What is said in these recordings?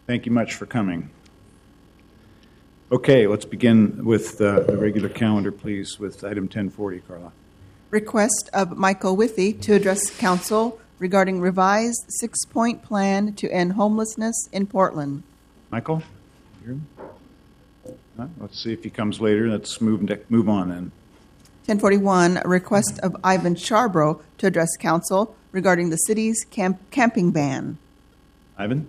Thank you much for coming. Okay, let's begin with the regular calendar, please, with item 1040, Carla. Request of Michael Withy to address council regarding revised 6-point plan to end homelessness in Portland. Michael? Here? Let's see if he comes later. Let's move on then. 1041, a request of Ivan Charbrough to address council regarding the city's camping ban. Ivan?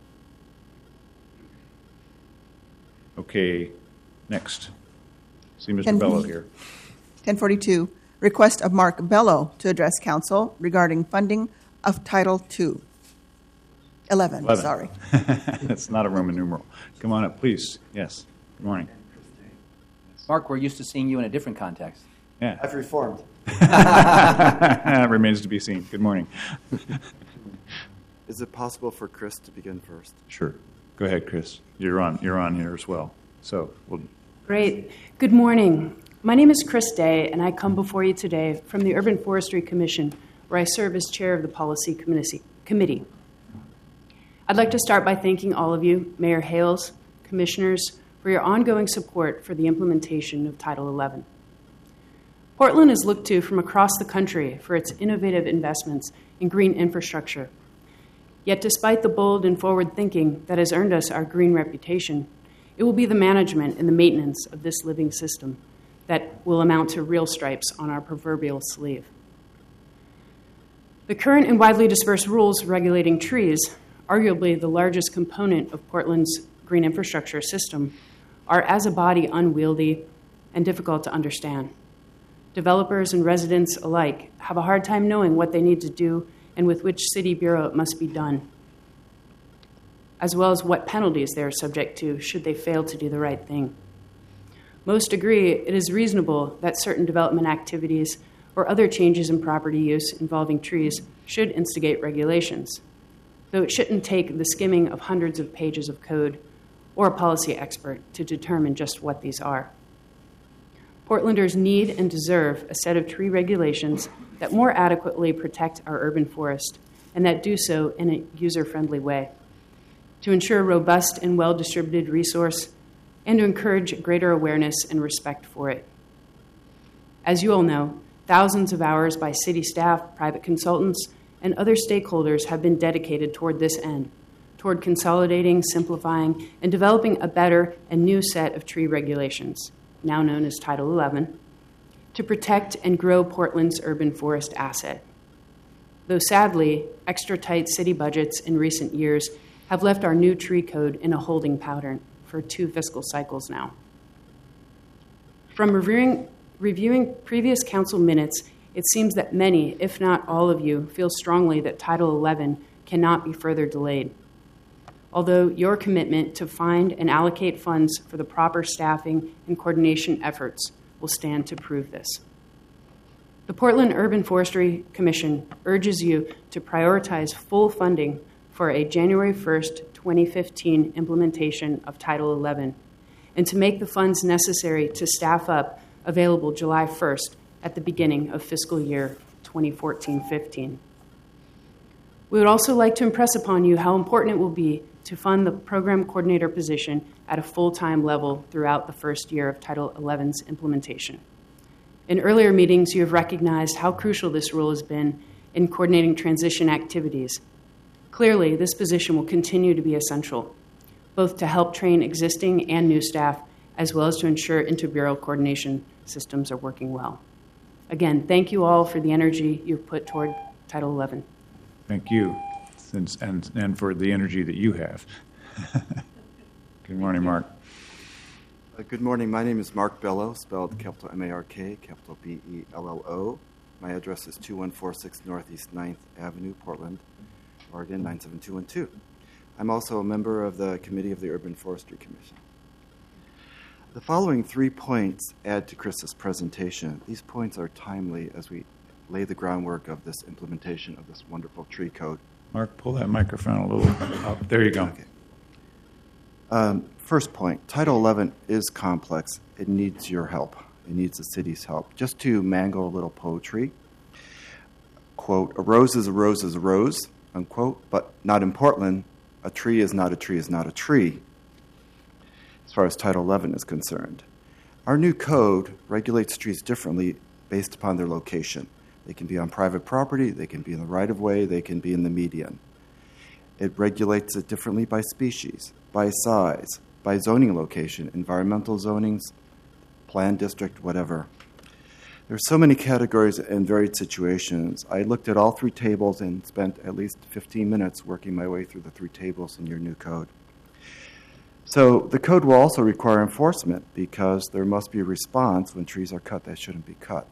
Okay, next. See Mr. Bello here. 1042, request of Mark Bello to address council regarding funding of Title II. 11. Sorry. That's not a Roman numeral. Come on up, please. Yes. Good morning. Mark, we're used to seeing you in a different context. Yeah. I've reformed. Remains to be seen. Good morning. Is it possible for Chris to begin first? Sure. Go ahead, Chris. You're on here as well. So Great. Good morning. My name is Chris Day, and I come before you today from the Urban Forestry Commission, where I serve as chair of the Policy Committee. I'd like to start by thanking all of you, Mayor Hales, commissioners, for your ongoing support for the implementation of Title XI. Portland is looked to from across the country for its innovative investments in green infrastructure. Yet despite the bold and forward thinking that has earned us our green reputation, it will be the management and the maintenance of this living system that will amount to real stripes on our proverbial sleeve. The current and widely dispersed rules regulating trees, arguably the largest component of Portland's green infrastructure system, are as a body unwieldy and difficult to understand. Developers and residents alike have a hard time knowing what they need to do and with which city bureau it must be done, as well as what penalties they are subject to should they fail to do the right thing. Most agree it is reasonable that certain development activities or other changes in property use involving trees should instigate regulations, though it shouldn't take the skimming of hundreds of pages of code or a policy expert to determine just what these are. Portlanders need and deserve a set of tree regulations that more adequately protect our urban forest and that do so in a user-friendly way, to ensure a robust and well-distributed resource and to encourage greater awareness and respect for it. As you all know, thousands of hours by city staff, private consultants, and other stakeholders have been dedicated toward this end, toward consolidating, simplifying, and developing a better and new set of tree regulations, now known as Title XI, to protect and grow Portland's urban forest asset. Though sadly, extra tight city budgets in recent years have left our new tree code in a holding pattern for 2 fiscal cycles now. From reviewing previous council minutes, it seems that many, if not all of you, feel strongly that Title XI cannot be further delayed. Although your commitment to find and allocate funds for the proper staffing and coordination efforts will stand to prove this. The Portland Urban Forestry Commission urges you to prioritize full funding for a January 1st, 2015 implementation of Title XI and to make the funds necessary to staff up available July 1st at the beginning of fiscal year 2014-15. We would also like to impress upon you how important it will be to fund the program coordinator position at a full-time level throughout the first year of Title XI's implementation. In earlier meetings, you have recognized how crucial this role has been in coordinating transition activities. Clearly, this position will continue to be essential, both to help train existing and new staff, as well as to ensure interbureau coordination systems are working well. Again, thank you all for the energy you've put toward Title XI. Thank you, and for the energy that you have. Good morning, Mark. Good morning. My name is Mark Bello, spelled capital M-A-R-K, capital B-E-L-L-O. My address is 2146 Northeast 9th Avenue, Portland, Oregon, 97212. I'm also a member of the Committee of the Urban Forestry Commission. The following 3 points add to Chris's presentation. These points are timely as we lay the groundwork of this implementation of this wonderful tree code. Mark, pull that microphone a little up. There you go. Okay. First point, Title XI is complex. It needs your help. It needs the city's help. Just to mangle a little poetry, quote, a rose is a rose is a rose, unquote, but not in Portland, A tree is not a tree is not a tree, as far as Title 11 is concerned. Our new code regulates trees differently based upon their location. They can be on private property, they can be in the right-of-way, they can be in the median. It regulates it differently by species, by size, by zoning location, environmental zonings, plan district, whatever. There are so many categories and varied situations. I looked at all three tables and spent at least 15 minutes working my way through the three tables in your new code. So the code will also require enforcement because there must be a response when trees are cut that shouldn't be cut.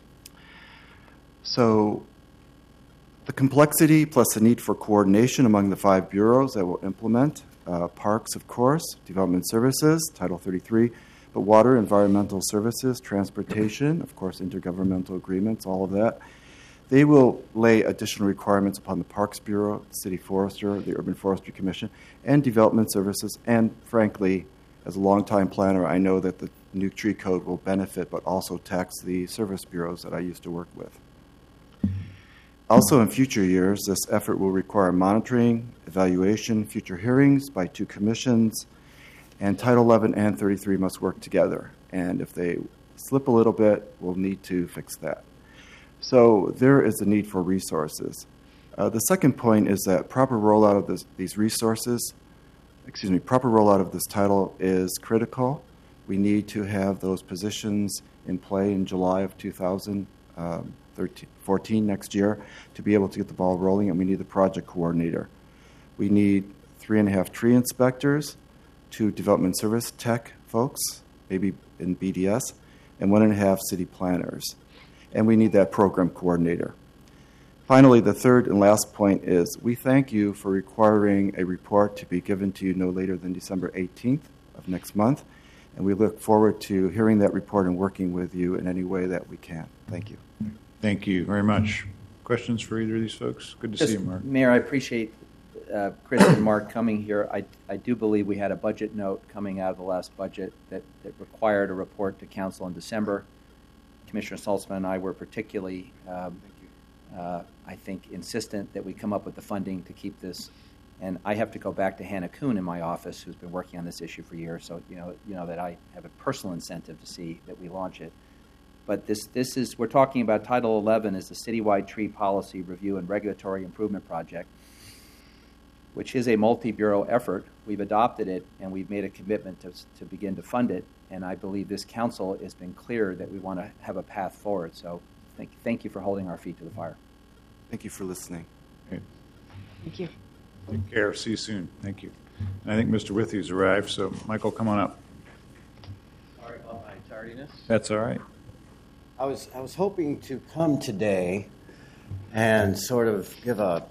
So the complexity plus the need for coordination among the 5 bureaus that will implement, parks, of course, development services, Title 33, but water, environmental services, transportation, of course, intergovernmental agreements, all of that. They will lay additional requirements upon the Parks Bureau, City Forester, the Urban Forestry Commission, and development services. And frankly, as a longtime planner, I know that the new tree code will benefit, but also tax the service bureaus that I used to work with. Also, in future years, this effort will require monitoring, evaluation, future hearings by 2 commissions, and Title 11 and 33 must work together. And if they slip a little bit, we'll need to fix that. So there is a need for resources. The second point is that proper rollout of proper rollout of this title is critical. We need to have those positions in play in July of 2014, next year, to be able to get the ball rolling, and we need the project coordinator. We need 3.5 tree inspectors, 2 development service tech folks, maybe in BDS, and 1.5 city planners. And we need that program coordinator. Finally, the third and last point is we thank you for requiring a report to be given to you no later than December 18th of next month, and we look forward to hearing that report and working with you in any way that we can. Thank you. Thank you very much. Questions for either of these folks? Good to see you, Mark. Mayor, I appreciate Chris and Mark coming here. I do believe we had a budget note coming out of the last budget that required a report to council in December. Commissioner Saltzman and I were particularly, I think, insistent that we come up with the funding to keep this. And I have to go back to Hannah Kuhn in my office, who's been working on this issue for years. So you know that I have a personal incentive to see that we launch it. But this is, we're talking about Title 11 is the Citywide Tree Policy Review and Regulatory Improvement Project, which is a multi-bureau effort. We've adopted it, and we've made a commitment to begin to fund it. And I believe this council has been clear that we want to have a path forward. So thank you for holding our feet to the fire. Thank you for listening. Okay. Thank you. Take care. See you soon. Thank you. And I think Mr. Withey's arrived, so Michael, come on up. Sorry about my tardiness. That's all right. I was hoping to come today and sort of give a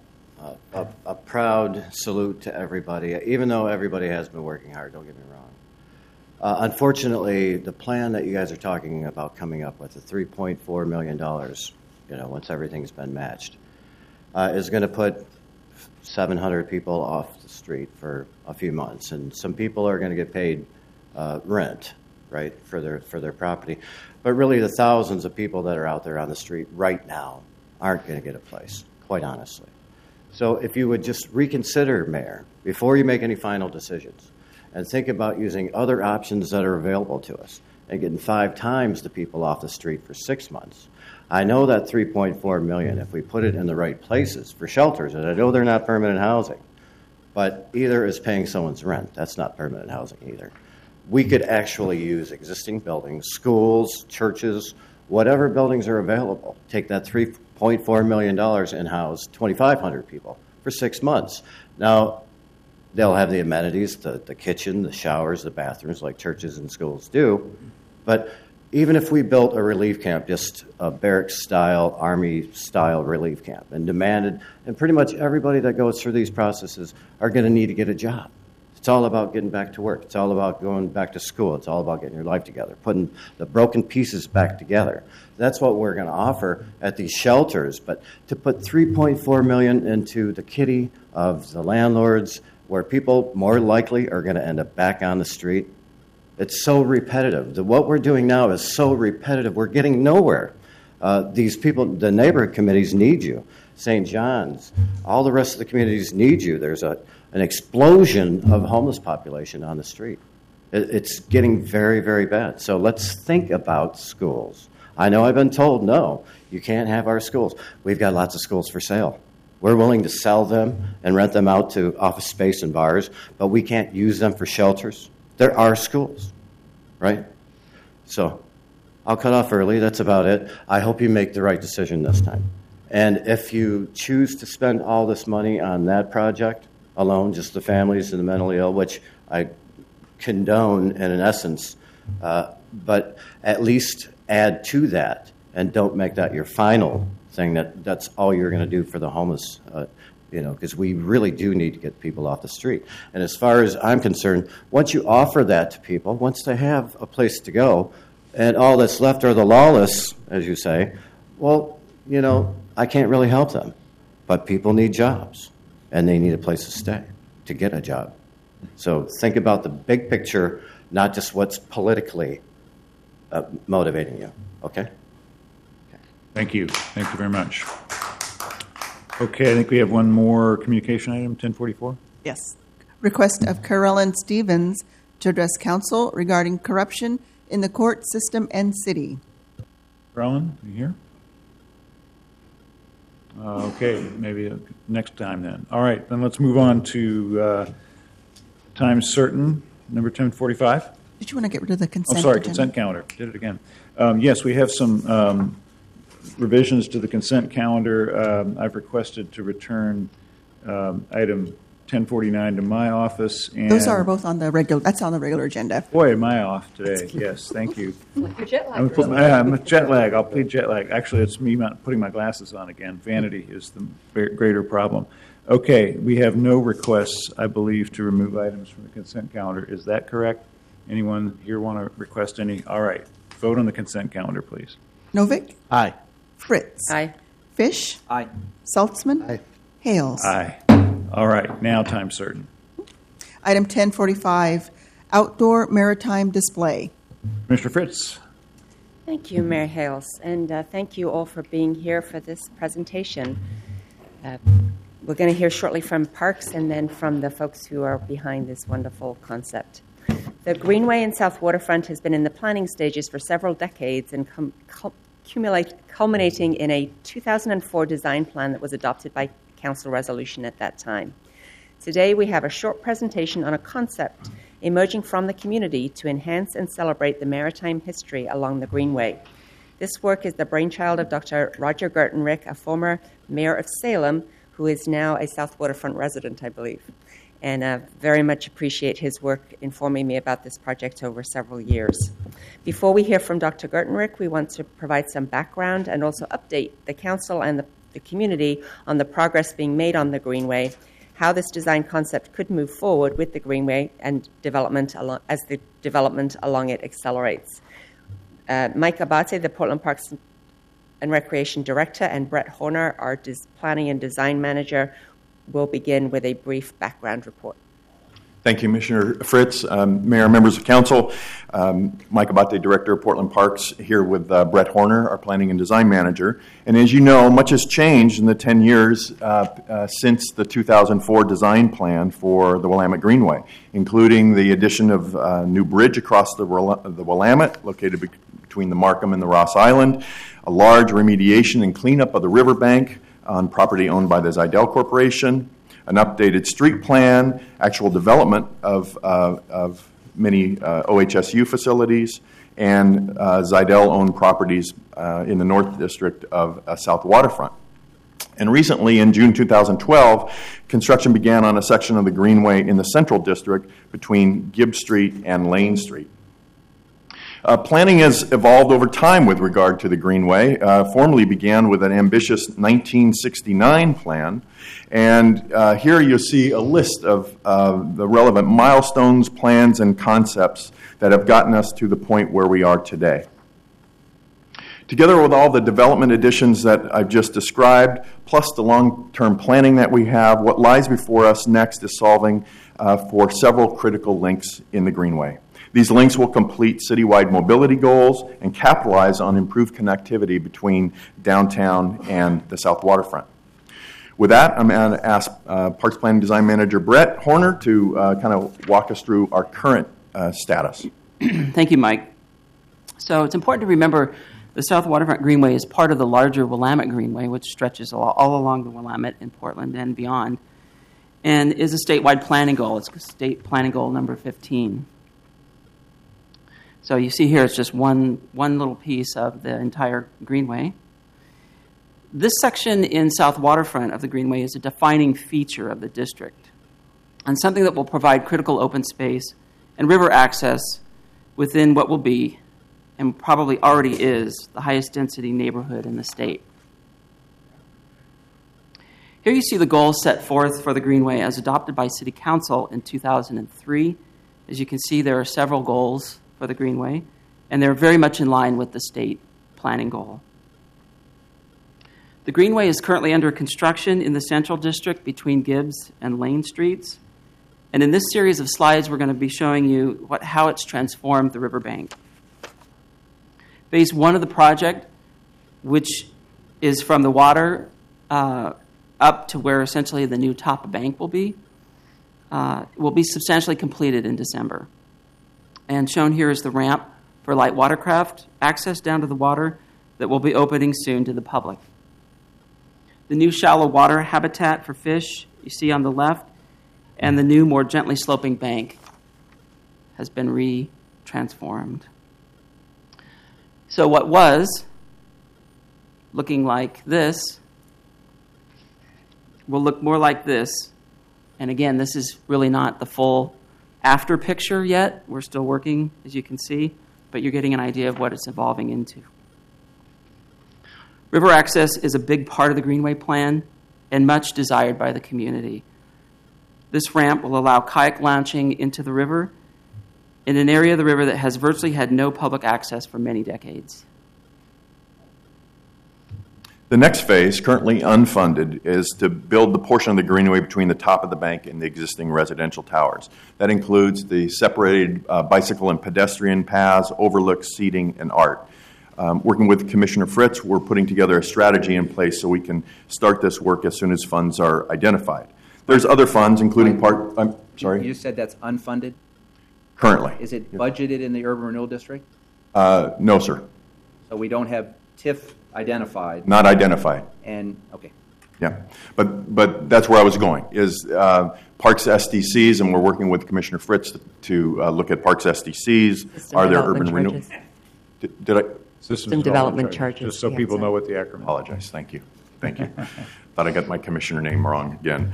proud salute to everybody, even though everybody has been working hard, don't get me wrong. Unfortunately, the plan that you guys are talking about coming up with, the $3.4 million, once everything's been matched, is going to put 700 people off the street for a few months, and some people are going to get paid rent, right, for their property. But really, the thousands of people that are out there on the street right now aren't going to get a place, quite honestly. So if you would just reconsider, Mayor, before you make any final decisions, and think about using other options that are available to us and getting 5 times the people off the street for 6 months. I know that $3.4 million, if we put it in the right places for shelters, and I know they're not permanent housing, but either is paying someone's rent. That's not permanent housing either. We could actually use existing buildings, schools, churches, whatever buildings are available. Take that $3.4 million and house 2,500 people for 6 months. Now, they'll have the amenities, the kitchen, the showers, the bathrooms like churches and schools do. But even if we built a relief camp, just a barracks-style, Army-style relief camp, and demanded, and pretty much everybody that goes through these processes are going to need to get a job. It's all about getting back to work. It's all about going back to school. It's all about getting your life together, putting the broken pieces back together. That's what we're going to offer at these shelters. But to put $3.4 million into the kitty of the landlords, where people more likely are going to end up back on the street, it's so repetitive. What we're doing now is so repetitive. We're getting nowhere. These people, the neighborhood committees need you St. John's. All the rest of the communities need you. There's an explosion of homeless population on the street. It's getting very, very bad. So let's think about schools. I know I've been told, no, you can't have our schools. We've got lots of schools for sale. We're willing to sell them and rent them out to office space and bars, but we can't use them for shelters. There are schools, right? So I'll cut off early. That's about it. I hope you make the right decision this time. And if you choose to spend all this money on that project alone, just the families and the mentally ill, which I condone in essence, but at least add to that and don't make that your final thing that's all you're going to do for the homeless, because we really do need to get people off the street. And as far as I'm concerned, once you offer that to people, once they have a place to go, and all that's left are the lawless, as you say, well, I can't really help them. But people need jobs, and they need a place to stay to get a job. So think about the big picture, not just what's politically motivating you, okay? Thank you. Thank you very much. Okay, I think we have one more communication item, 1044. Yes. Request of Carolyn Stevens to address council regarding corruption in the court system and city. Carolyn, are you here? Okay, maybe next time then. All right, then let's move on to time certain, number 1045. Did you want to get rid of the consent? I'm sorry, agenda? consent calendar. Did it again. Yes, we have some revisions to the consent calendar. I've requested to return item 1049 to my office. And Those are both on the regular. That's on the regular agenda. Boy, am I off today. Yes, thank you. You're jet I'm jet lag. I'll plead jet lag. Actually, it's me not putting my glasses on again. Vanity is the greater problem. Okay, we have no requests, I believe, to remove items from the consent calendar. Is that correct? Anyone here want to request any? All right. Vote on the consent calendar, please. Novick? Aye. Fritz? Aye. Fish? Aye. Saltzman? Aye. Hales? Aye. All right. Now time certain. Item 1045, outdoor maritime display. Commissioner Fritz. Thank you, Mayor Hales, and thank you all for being here for this presentation. We're going to hear shortly from Parks and then from the folks who are behind this wonderful concept. The Greenway in South Waterfront has been in the planning stages for several decades and culminating in a 2004 design plan that was adopted by council resolution at that time. Today we have a short presentation on a concept emerging from the community to enhance and celebrate the maritime history along the Greenway. This work is the brainchild of Dr. Roger Gertenrich, a former mayor of Salem, who is now a South Waterfront resident, I believe. And very much appreciate his work informing me about this project over several years. Before we hear from Dr. Gertenrich, we want to provide some background and also update the council and the community on the progress being made on the Greenway, how this design concept could move forward with the Greenway and development as the development along it accelerates. Mike Abate, the Portland Parks and Recreation Director, and Brett Horner, our Planning and Design Manager, will begin with a brief background report. Thank you, Commissioner Fritz. Mayor, members of council, Mike Abate, Director of Portland Parks, here with Brett Horner, our Planning and Design Manager. And as you know, much has changed in the 10 years since the 2004 design plan for the Willamette Greenway, including the addition of a new bridge across the Willamette, located between the Markham and the Ross Island, a large remediation and cleanup of the riverbank on property owned by the Zidell Corporation, an updated street plan, actual development of many OHSU facilities, and Zidell-owned properties in the North District of South Waterfront. And recently, in June 2012, construction began on a section of the Greenway in the Central District between Gibbs Street and Lane Street. Planning has evolved over time with regard to the Greenway. Formally began with an ambitious 1969 plan. And here you see a list of the relevant milestones, plans, and concepts that have gotten us to the point where we are today. Together with all the development additions that I've just described, plus the long-term planning that we have, what lies before us next is solving for several critical links in the Greenway. These links will complete citywide mobility goals and capitalize on improved connectivity between downtown and the South Waterfront. With that, I'm going to ask Parks Planning Design Manager Brett Horner to kind of walk us through our current status. Thank you, Mike. So it's important to remember the South Waterfront Greenway is part of the larger Willamette Greenway, which stretches all along the Willamette in Portland and beyond, and is a statewide planning goal. It's state planning goal number 15. So you see here, it's just one little piece of the entire Greenway. This section in South Waterfront of the Greenway is a defining feature of the district and something that will provide critical open space and river access within what will be, and probably already is, the highest density neighborhood in the state. Here you see the goals set forth for the Greenway as adopted by City Council in 2003. As you can see, there are several goals for the Greenway, and they're very much in line with the state planning goal. The Greenway is currently under construction in the Central District between Gibbs and Lane Streets. And in this series of slides, we're going to be showing you how it's transformed the riverbank. Phase 1 of the project, which is from the water up to where essentially the new top of bank will be substantially completed in December. And shown here is the ramp for light watercraft access down to the water that will be opening soon to the public. The new shallow water habitat for fish you see on the left, and the new, more gently sloping bank has been re-transformed. So what was looking like this will look more like this. And again, this is really not the full after picture yet. We're still working, as you can see, but you're getting an idea of what it's evolving into. River access is a big part of the Greenway plan and much desired by the community. This ramp will allow kayak launching into the river in an area of the river that has virtually had no public access for many decades. The next phase, currently unfunded, is to build the portion of the Greenway between the top of the bank and the existing residential towers. That includes the separated bicycle and pedestrian paths, overlooks, seating, and art. Working with Commissioner Fritz, we're putting together a strategy in place so we can start this work as soon as funds are identified. There's other funds, including I'm sorry? You said that's unfunded? Currently. Is it budgeted in the Urban Renewal District? No, sir. So we don't have TIF identified? Not identified. And, okay. Yeah, but that's where I was going, is Parks SDCs, and we're working with Commissioner Fritz to look at Parks SDCs. System Are there development urban renewal? charges. Did I? System development charges. Just so people know what the acronym is. Apologize. Thank you. Thought I got my commissioner name wrong again.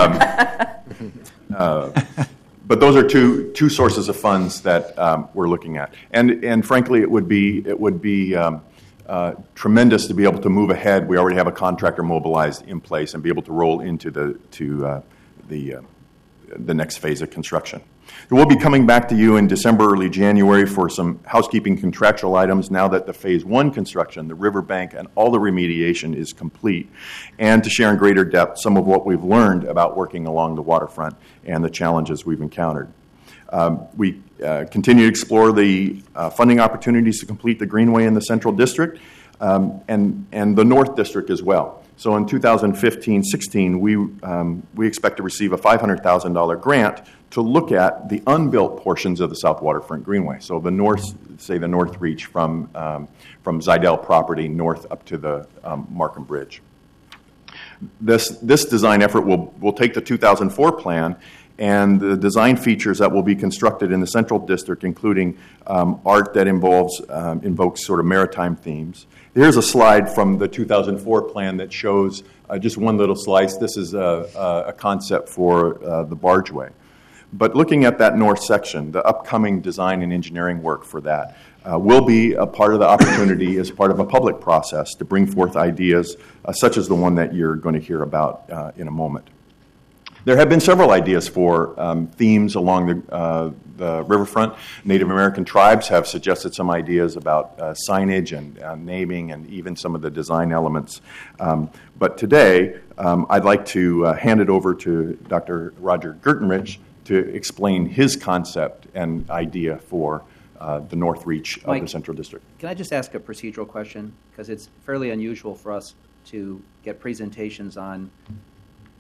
But those are two sources of funds that we're looking at, and frankly, it would be tremendous to be able to move ahead. We already have a contractor mobilized in place and be able to roll into the next phase of construction. We'll be coming back to you in December, early January for some housekeeping contractual items now that the Phase 1 construction, the riverbank, and all the remediation is complete, and to share in greater depth some of what we've learned about working along the waterfront and the challenges we've encountered. We continue to explore the funding opportunities to complete the Greenway in the Central District and the North District as well. So in 2015-16, we expect to receive a $500,000 grant to look at the unbuilt portions of the South Waterfront Greenway. So the north reach from Zidell property north up to the Markham Bridge. This design effort will take the 2004 plan and the design features that will be constructed in the Central District, including art that invokes sort of maritime themes. Here's a slide from the 2004 plan that shows just one little slice. This is a concept for the bargeway. But looking at that north section, the upcoming design and engineering work for that will be a part of the opportunity as part of a public process to bring forth ideas such as the one that you're going to hear about in a moment. There have been several ideas for themes along the riverfront. Native American tribes have suggested some ideas about signage and naming and even some of the design elements. But today, I'd like to hand it over to Dr. Roger Gertenrich to explain his concept and idea for the north reach of the Central District. Can I just ask a procedural question? Because it's fairly unusual for us to get presentations on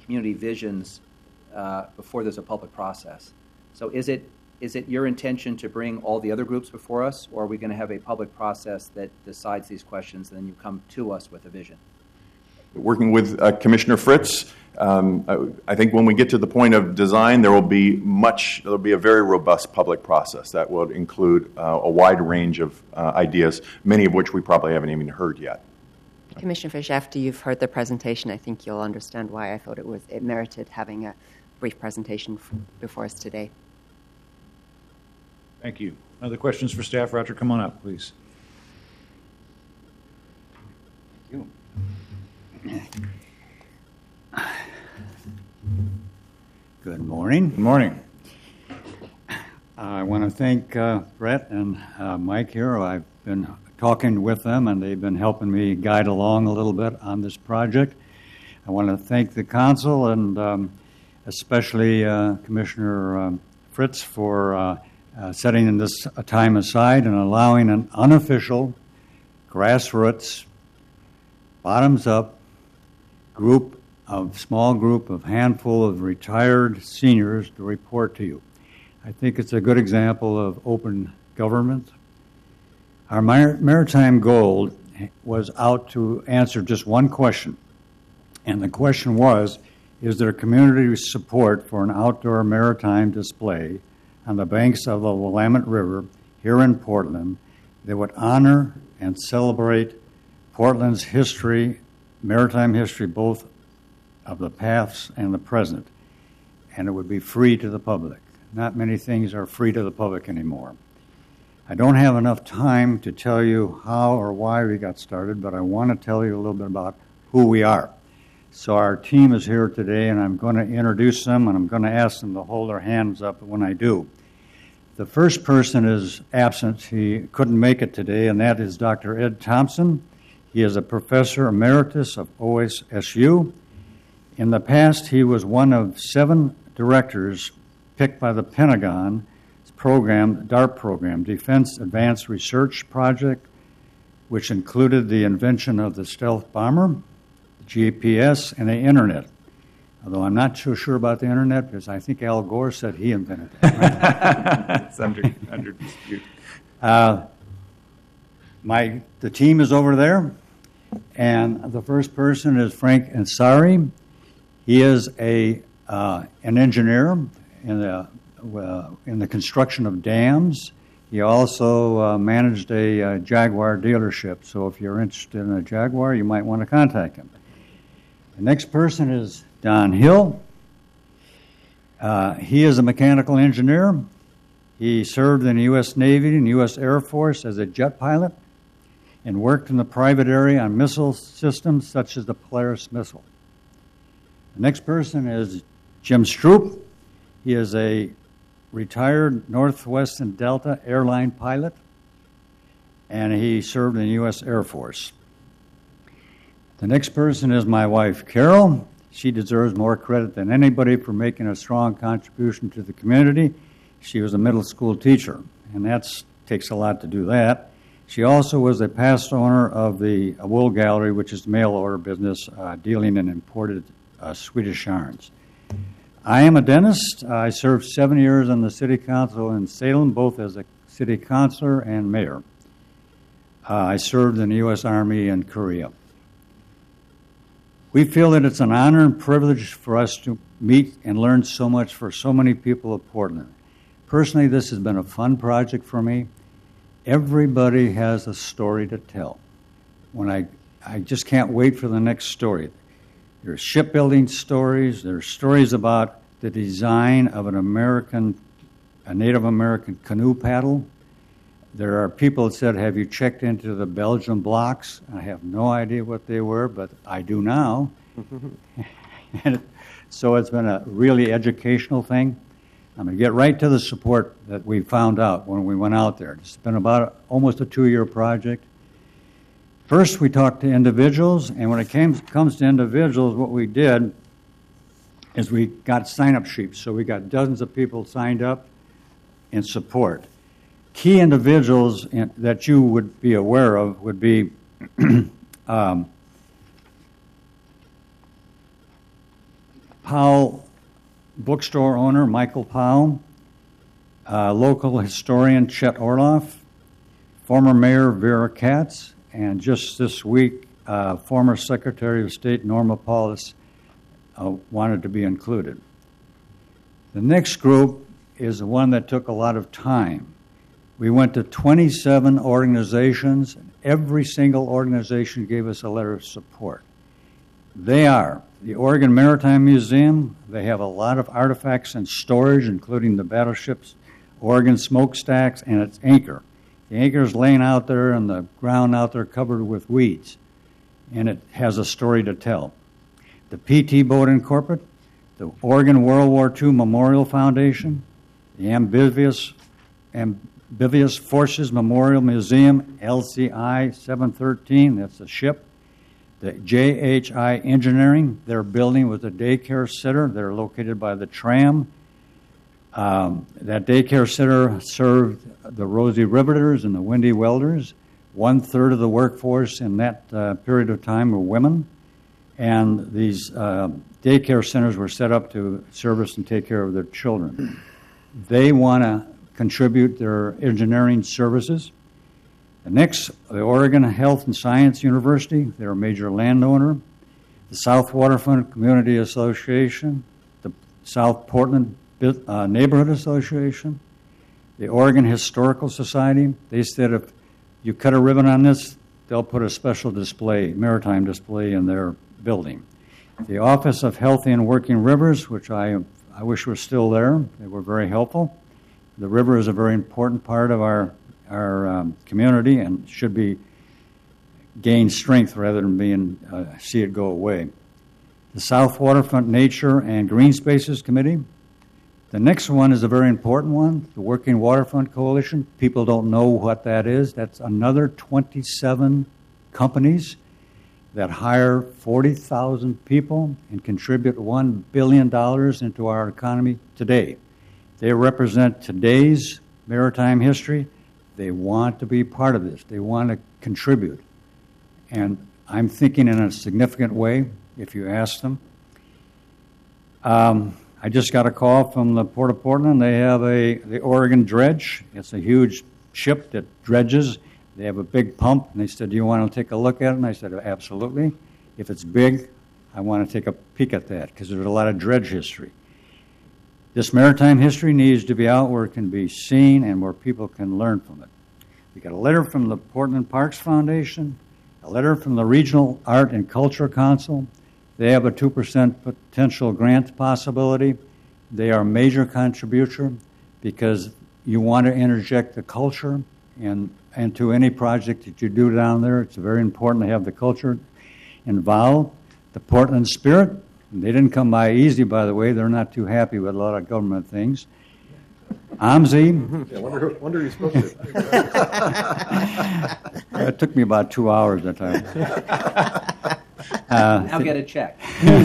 community visions before there's a public process. So is it your intention to bring all the other groups before us, or are we going to have a public process that decides these questions and then you come to us with a vision? Working with Commissioner Fritz, I think when we get to the point of design, there'll be a very robust public process that will include a wide range of ideas, many of which we probably haven't even heard yet. Commissioner Fish, after you've heard the presentation, I think you'll understand why I thought it merited having a brief presentation before us today. Thank you. Other questions for staff? Roger, come on up, please. Thank you. Good morning. Good morning. I want to thank Brett and Mike here. I've been talking with them, and they've been helping me guide along a little bit on this project. I want to thank the council and especially Commissioner Fritz for setting this time aside and allowing an unofficial, grassroots, bottoms-up small group of handful of retired seniors to report to you. I think it's a good example of open government. Our maritime goal was out to answer just one question, and the question was, is there community support for an outdoor maritime display on the banks of the Willamette River here in Portland that would honor and celebrate Portland's history, maritime history, both of the past and the present, and it would be free to the public. Not many things are free to the public anymore. I don't have enough time to tell you how or why we got started, but I want to tell you a little bit about who we are. So our team is here today, and I'm going to introduce them, and I'm going to ask them to hold their hands up when I do. The first person is absent. He couldn't make it today, and that is Dr. Ed Thompson. He is a professor emeritus of OSSU. In the past, he was one of 7 directors picked by the Pentagon program, DARP program, Defense Advanced Research Project, which included the invention of the stealth bomber, GPS, and the Internet. Although I'm not so sure about the Internet because I think Al Gore said he invented it. Right? It's under dispute. The team is over there, and the first person is Frank Ansari. He is an engineer in the construction of dams. He also managed a Jaguar dealership, so if you're interested in a Jaguar, you might want to contact him. The next person is Don Hill. He is a mechanical engineer. He served in the U.S. Navy and U.S. Air Force as a jet pilot and worked in the private area on missile systems such as the Polaris missile. The next person is Jim Stroop. He is a retired Northwest and Delta airline pilot, and he served in the U.S. Air Force. The next person is my wife, Carol. She deserves more credit than anybody for making a strong contribution to the community. She was a middle school teacher, and that takes a lot to do that. She also was a past owner of the Wool Gallery, which is mail order business dealing in imported Swedish yarns. I am a dentist. I served 7 years on the city council in Salem, both as a city councilor and mayor. I served in the U.S. Army in Korea. We feel that it's an honor and privilege for us to meet and learn so much for so many people of Portland. Personally, this has been a fun project for me. Everybody has a story to tell. I just can't wait for the next story. There's shipbuilding stories. There's stories about the design of a Native American canoe paddle. There are people that said, have you checked into the Belgian blocks? I have no idea what they were, but I do now. And so it's been a really educational thing. I'm going to get right to the support that we found out when we went out there. It's been about almost a 2-year project. First, we talked to individuals, and when it comes to individuals, what we did is we got sign-up sheets. So we got dozens of people signed up in support. Key individuals that you would be aware of would be Powell bookstore owner Michael Powell, local historian Chet Orloff, former Mayor Vera Katz, and just this week, former Secretary of State Norma Paulus wanted to be included. The next group is the one that took a lot of time. We went to 27 organizations, and every single organization gave us a letter of support. They are the Oregon Maritime Museum. They have a lot of artifacts in storage, including the battleship's Oregon smokestacks and its anchor. The anchor is laying out there on the ground out there covered with weeds, and it has a story to tell. The PT Boat Incorporated, the Oregon World War II Memorial Foundation, the Amphibious Forces Memorial Museum, LCI 713, that's a ship. The JHI Engineering, their building was a daycare center. They're located by the tram. That daycare center served the Rosie Riveters and the Windy Welders. 1/3 of the workforce in that period of time were women. And these daycare centers were set up to service and take care of their children. They want to contribute their engineering services. The next, the Oregon Health and Science University, they're a major landowner. The South Waterfront Community Association, the South Portland Neighborhood Association, the Oregon Historical Society. They said if you cut a ribbon on this, they'll put a special display, maritime display in their building. The Office of Healthy and Working Rivers, which I wish were still there. They were very helpful. The river is a very important part of our community and should be gain strength rather than see it go away. The South Waterfront Nature and Green Spaces Committee. The next one is a very important one, the Working Waterfront Coalition. People don't know what that is. That's another 27 companies that hire 40,000 people and contribute $1 billion into our economy today. They represent today's maritime history. They want to be part of this. They want to contribute. And I'm thinking in a significant way, if you ask them. I just got a call from the Port of Portland. They have the Oregon Dredge. It's a huge ship that dredges. They have a big pump, and they said, do you want to take a look at it? And I said, absolutely. If it's big, I want to take a peek at that, because there's a lot of dredge history. This maritime history needs to be out where it can be seen and where people can learn from it. We got a letter from the Portland Parks Foundation, a letter from the Regional Art and Culture Council. They have a 2% potential grant possibility. They are a major contributor because you want to interject the culture and to any project that you do down there. It's very important to have the culture involved. The Portland Spirit, they didn't come by easy, by the way. They're not too happy with a lot of government things. OMSI. Yeah, wonder who you spoke to. It took me about 2 hours that time. Now get a check.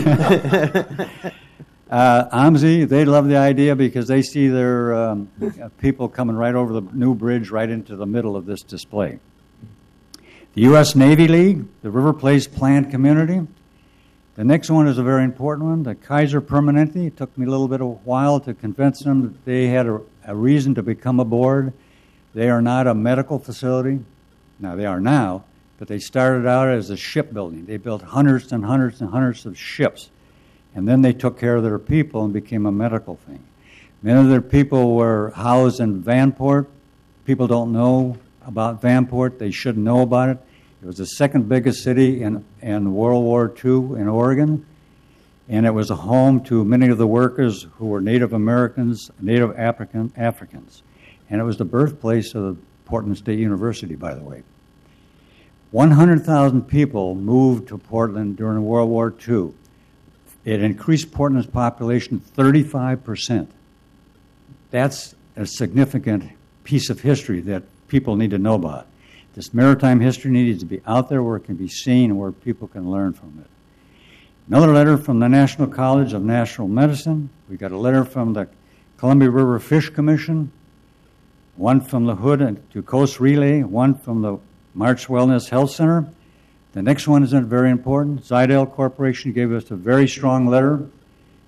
OMSI, they love the idea because they see their people coming right over the new bridge right into the middle of this display. The U.S. Navy League, the River Place Planned Community. The next one is a very important one, the Kaiser Permanente. It took me a little bit of a while to convince them that they had a reason to become aboard. They are not a medical facility. Now, they are now, but they started out as a shipbuilding. They built hundreds and hundreds and hundreds of ships. And then they took care of their people and became a medical thing. Many of their people were housed in Vanport. People don't know about Vanport. They should know about it. It was the second biggest city in World War II in Oregon, and it was a home to many of the workers who were Native Americans, Native Africans. And it was the birthplace of the Portland State University, by the way. 100,000 people moved to Portland during World War II. It increased Portland's population 35%. That's a significant piece of history that people need to know about. This maritime history needs to be out there where it can be seen and where people can learn from it. Another letter from the National College of Natural Medicine. We got a letter from the Columbia River Fish Commission, one from the Hood to Coast Relay, one from the March Wellness Health Center. The next one is very important. Zidell Corporation gave us a very strong letter.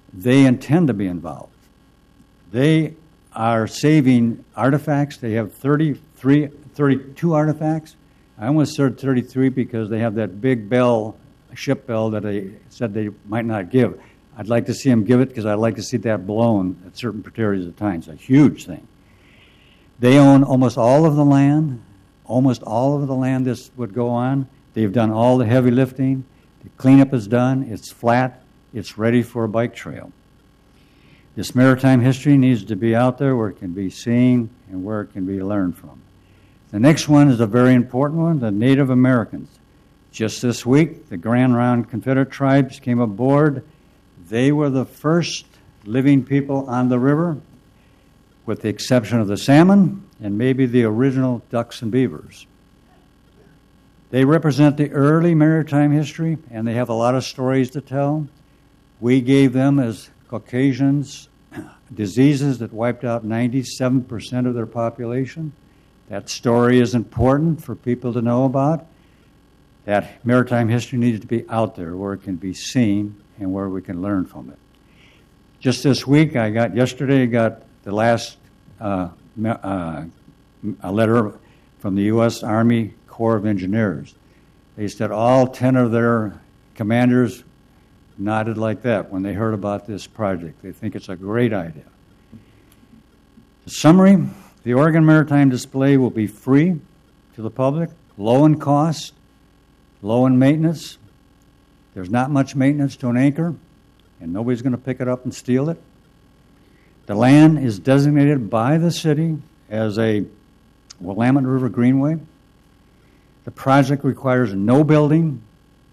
they intend to be involved. They are saving artifacts. They have 32 artifacts. I almost said 33 because they have that big bell, ship bell, that they said they might not give. I'd like to see them give it because I'd like to see that blown at certain periods of time. It's a huge thing. They own almost all of the land. Almost all of the land this would go on. They've done all the heavy lifting. The cleanup is done. It's flat. It's ready for a bike trail. This maritime history needs to be out there where it can be seen and where it can be learned from. The next one is a very important one, the Native Americans. Just this week, the Grand Round Confederate Tribes came aboard. They were the first living people on the river, with the exception of the salmon and maybe the original ducks and beavers. They represent the early maritime history, and they have a lot of stories to tell. We gave them, as Caucasians, diseases that wiped out 97% of their population. That story is important for people to know about. That maritime history needs to be out there where it can be seen and where we can learn from it. Just this week, yesterday I got the last a letter from the U.S. Army Corps of Engineers. They said all 10 of their commanders nodded like that when they heard about this project. They think it's a great idea. The summary, the Oregon Maritime Display will be free to the public, low in cost, low in maintenance. There's not much maintenance to an anchor, and nobody's going to pick it up and steal it. The land is designated by the city as a Willamette River Greenway. The project requires no building,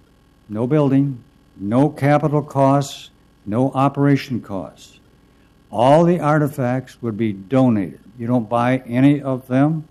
no capital costs, no operation costs. All the artifacts would be donated. You don't buy any of them.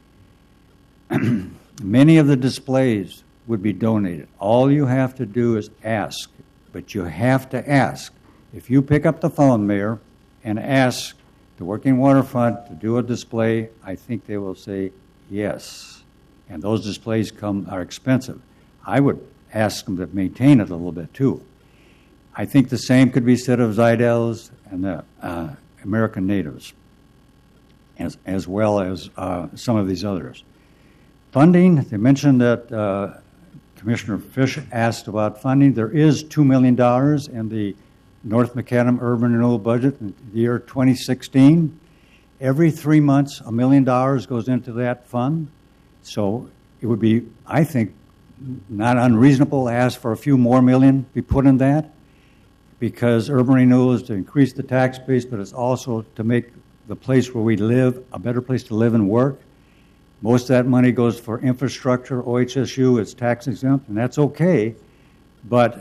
Many of the displays would be donated. All you have to do is ask, but you have to ask. If you pick up the phone, Mayor, and ask the Working Waterfront to do a display, I think they will say yes. And those displays are expensive. I would ask them to maintain it a little bit too. I think the same could be said of Zidels and the American natives, as well as some of these others. Funding, they mentioned that Commissioner Fish asked about funding. There is $2 million in the North Macadam Urban Renewal Budget in the year 2016. Every 3 months, $1 million goes into that fund. So it would be, I think, not unreasonable to ask for a few more million be put in that, because urban renewal is to increase the tax base, but it's also to make the place where we live a better place to live and work. Most of that money goes for infrastructure. OHSU is tax exempt, and that's okay. But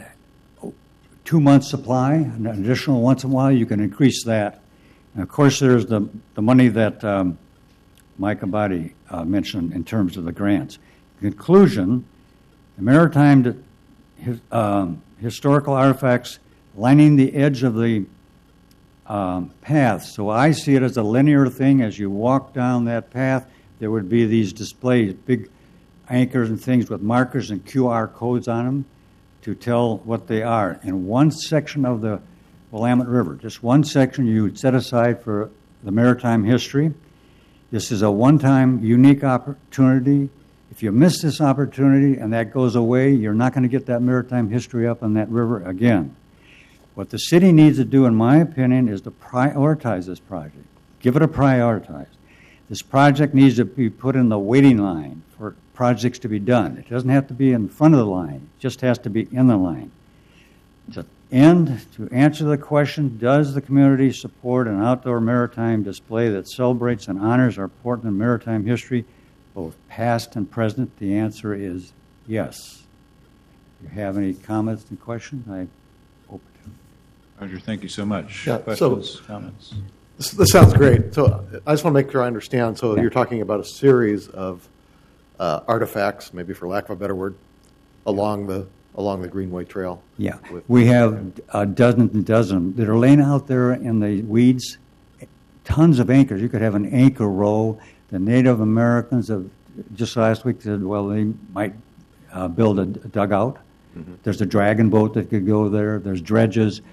2 months supply, an additional once in a while, you can increase that. And of course, there's the money that Mike Abadi mentioned in terms of the grants. In conclusion, the maritime historical artifacts lining the edge of the path. So I see it as a linear thing. As you walk down that path, there would be these displays, big anchors and things with markers and QR codes on them to tell what they are. In one section of the Willamette River, just one section you would set aside for the maritime history. This is a one-time, unique opportunity. If you miss this opportunity and that goes away, you're not going to get that maritime history up on that river again. What the city needs to do, in my opinion, is to prioritize this project. Give it a prioritize. This project needs to be put in the waiting line for projects to be done. It doesn't have to be in front of the line. It just has to be in the line. To answer the question, does the community support an outdoor maritime display that celebrates and honors our Portland maritime history, both past and present? The answer is yes. If you have any comments and questions, I open to. Roger, thank you so much. Yeah, questions, comments? This sounds great. So I just want to make sure I understand. So you're talking about a series of artifacts, maybe for lack of a better word, along the Greenway Trail. Yeah, we have a dozen and dozen that are laying out there in the weeds. Tons of anchors. You could have an anchor row. The Native Americans have just last week said, well, they might build a dugout. Mm-hmm. There's a dragon boat that could go there. There's dredges.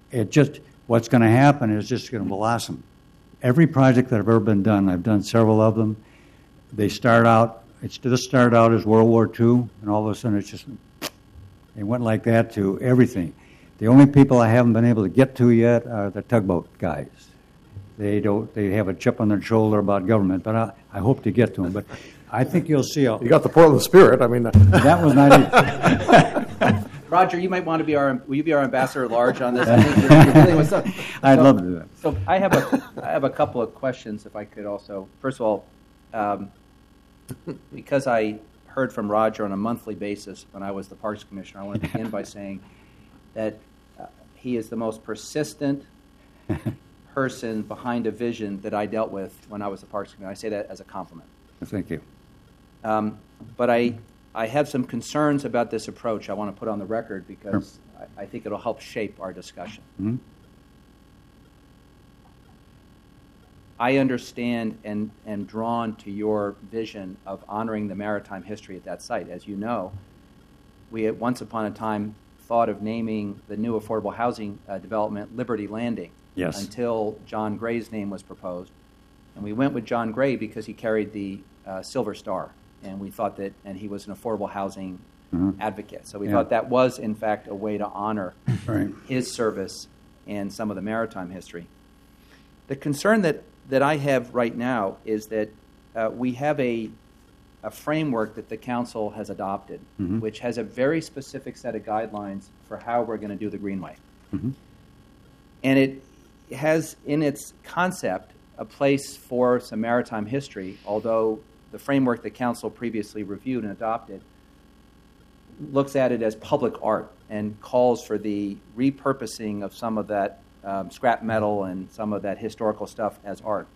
what's going to happen is just going to blossom. Every project that I've ever been done, I've done several of them. They start out, it just started out as World War II, and all of a sudden it went like that to everything. The only people I haven't been able to get to yet are the tugboat guys. They have a chip on their shoulder about government, but I hope to get to them. But I think you'll see. You got the Portland spirit. I mean, that was not even. Roger, you might want to be will you be our ambassador at large on this? I think you're dealing with something. I'd love to do that. So I have a couple of questions, if I could also. First of all, because I heard from Roger on a monthly basis when I was the Parks Commissioner, I want to begin by saying that he is the most persistent person behind a vision that I dealt with when I was the Parks Commissioner. I say that as a compliment. Thank you. But I have some concerns about this approach I want to put on the record because I think it'll help shape our discussion. Mm-hmm. I understand and am drawn to your vision of honoring the maritime history at that site. As you know, we at once upon a time thought of naming the new affordable housing development Liberty Landing. Yes. Until John Gray's name was proposed. And we went with John Gray because he carried the Silver Star. And we thought that, and he was an affordable housing advocate. So we thought that was, in fact, a way to honor his service and some of the maritime history. The concern that I have right now is that we have a framework that the council has adopted, which has a very specific set of guidelines for how we're going to do the Greenway. And it has in its concept a place for some maritime history, although the framework the council previously reviewed and adopted looks at it as public art and calls for the repurposing of some of that scrap metal and some of that historical stuff as art.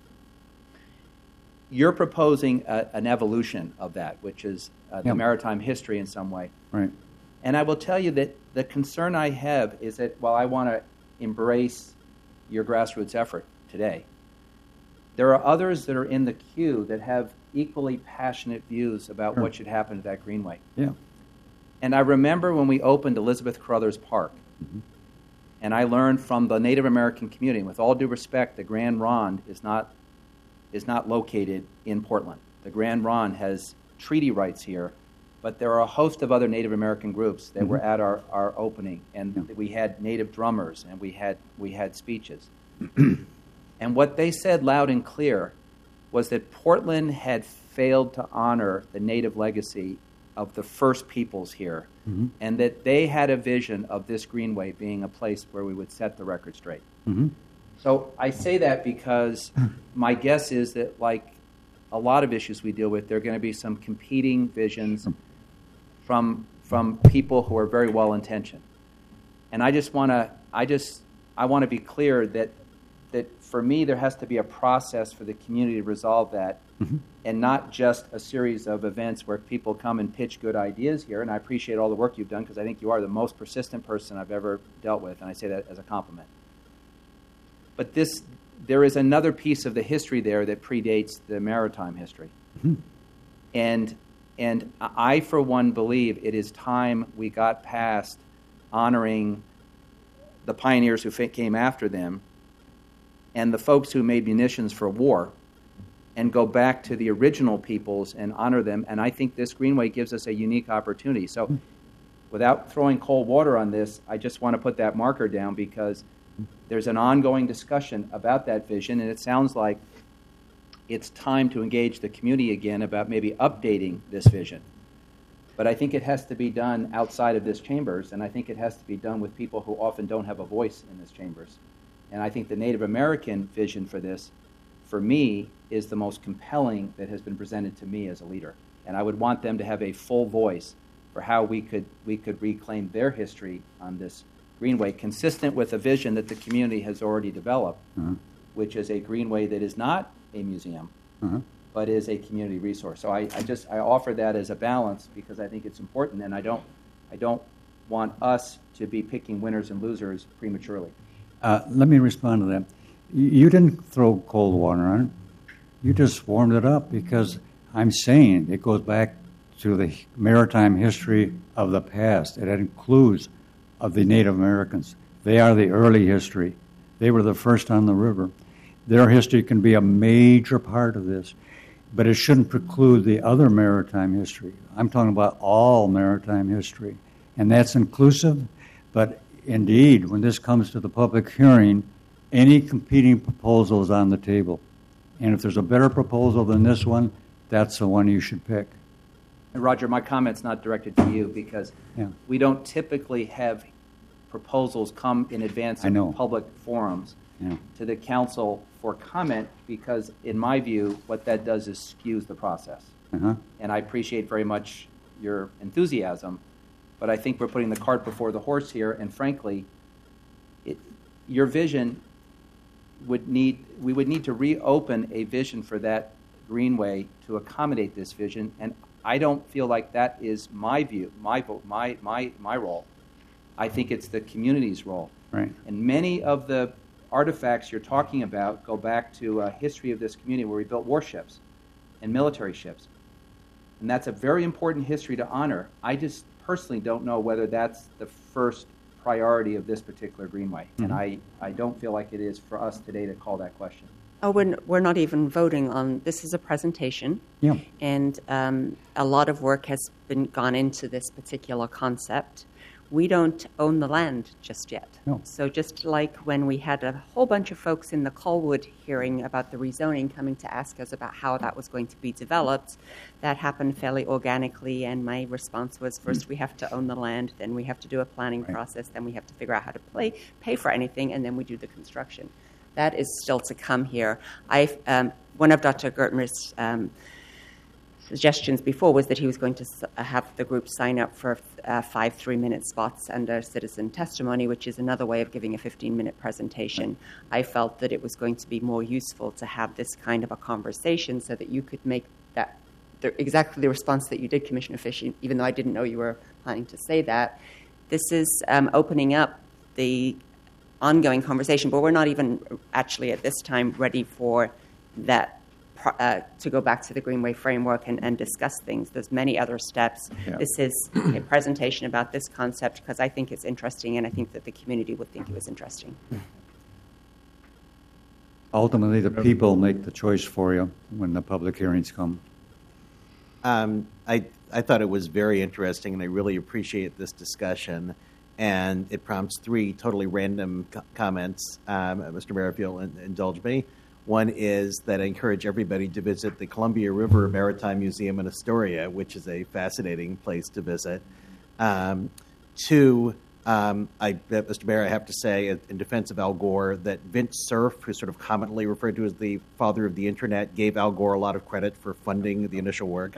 You're proposing an evolution of that, which is the maritime history in some way. Right. And I will tell you that the concern I have is that while I want to embrace your grassroots effort today, there are others that are in the queue that have equally passionate views about what should happen to that Greenway. Yeah. And I remember when we opened Elizabeth Carruthers Park, and I learned from the Native American community, and with all due respect, the Grand Ronde is not located in Portland. The Grand Ronde has treaty rights here, but there are a host of other Native American groups that were at our opening, and we had Native drummers, and we had speeches. And what they said loud and clear was that Portland had failed to honor the Native legacy of the first peoples here, and that they had a vision of this Greenway being a place where we would set the record straight. So I say that because my guess is that, like a lot of issues we deal with, there are going to be some competing visions from people who are very well intentioned. And I want to be clear that for me there has to be a process for the community to resolve that, and not just a series of events where people come and pitch good ideas here. And I appreciate all the work you've done because I think you are the most persistent person I've ever dealt with, and I say that as a compliment. But there is another piece of the history there that predates the maritime history. And I, for one, believe it is time we got past honoring the pioneers who came after them and the folks who made munitions for war and go back to the original peoples and honor them. And I think this Greenway gives us a unique opportunity. So without throwing cold water on this, I just want to put that marker down because there's an ongoing discussion about that vision, and it sounds like it's time to engage the community again about maybe updating this vision. But I think it has to be done outside of this chambers, and I think it has to be done with people who often don't have a voice in this chambers. And I think the Native American vision for this, for me, is the most compelling that has been presented to me as a leader. And I would want them to have a full voice for how we could reclaim their history on this Greenway, consistent with a vision that the community has already developed, which is a Greenway that is not a museum, but is a community resource. So I offer that as a balance because I think it's important, and I don't want us to be picking winners and losers prematurely. Let me respond to that. You didn't throw cold water on it. You just warmed it up because I'm saying it goes back to the maritime history of the past. It includes of the Native Americans. They are the early history. They were the first on the river. Their history can be a major part of this, but it shouldn't preclude the other maritime history. I'm talking about all maritime history, and that's inclusive, but indeed, when this comes to the public hearing, any competing proposal is on the table. And if there's a better proposal than this one, that's the one you should pick. And Roger, my comment's not directed to you because we don't typically have proposals come in advance of public forums to the council for comment because, in my view, what that does is skews the process. And I appreciate very much your enthusiasm, but I think we're putting the cart before the horse here, and frankly, your vision we would need to reopen a vision for that greenway to accommodate this vision, and I don't feel like that is my view, my role. I think it's the community's role. Right. And many of the artifacts you're talking about go back to a history of this community where we built warships and military ships. And that's a very important history to honor. I just personally don't know whether that's the first priority of this particular greenway. And I don't feel like it is for us today to call that question. Oh, we're not even voting on, this is a presentation. Yeah. And a lot of work has gone into this particular concept. We don't own the land just yet. No. So just like when we had a whole bunch of folks in the Colwood hearing about the rezoning coming to ask us about how that was going to be developed, that happened fairly organically, and my response was, first we have to own the land, then we have to do a planning process, then we have to figure out how to pay for anything, and then we do the construction. That is still to come here. One of Dr. Gertmer's suggestions before was that he was going to have the group sign up for 5 3-minute spots under citizen testimony, which is another way of giving a 15-minute presentation. I felt that it was going to be more useful to have this kind of a conversation so that you could make that exactly the response that you did, Commissioner Fish, even though I didn't know you were planning to say that. This is opening up the ongoing conversation, but we're not even actually at this time ready for that to go back to the Greenway framework and discuss things. There's many other steps. Yeah. This is a presentation about this concept because I think it's interesting, and I think that the community would think it was interesting. Ultimately, the people make the choice for you when the public hearings come. I thought it was very interesting, and I really appreciate this discussion. And it prompts 3 totally random comments. Mr. Mayor, if you'll indulge me. One is that I encourage everybody to visit the Columbia River Maritime Museum in Astoria, which is a fascinating place to visit. 2, Mr. Mayor, I have to say, in defense of Al Gore, that Vint Cerf, who's sort of commonly referred to as the father of the Internet, gave Al Gore a lot of credit for funding the initial work.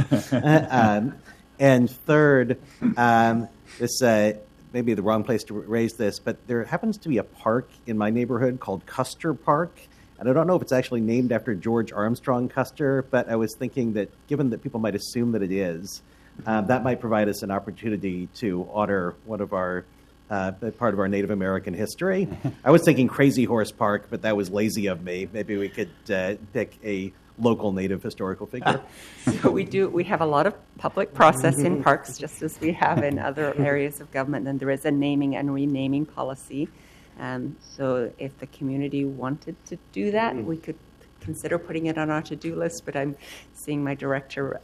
And third, this maybe the wrong place to raise this, but there happens to be a park in my neighborhood called Custer Park. And I don't know if it's actually named after George Armstrong Custer, but I was thinking that given that people might assume that it is, that might provide us an opportunity to honor one of our part of our Native American history. I was thinking Crazy Horse Park, but that was lazy of me. Maybe we could pick a local Native historical figure. So we have a lot of public process in parks, just as we have in other areas of government, and there is a naming and renaming policy. So if the community wanted to do that, we could consider putting it on our to-do list, but I'm seeing my director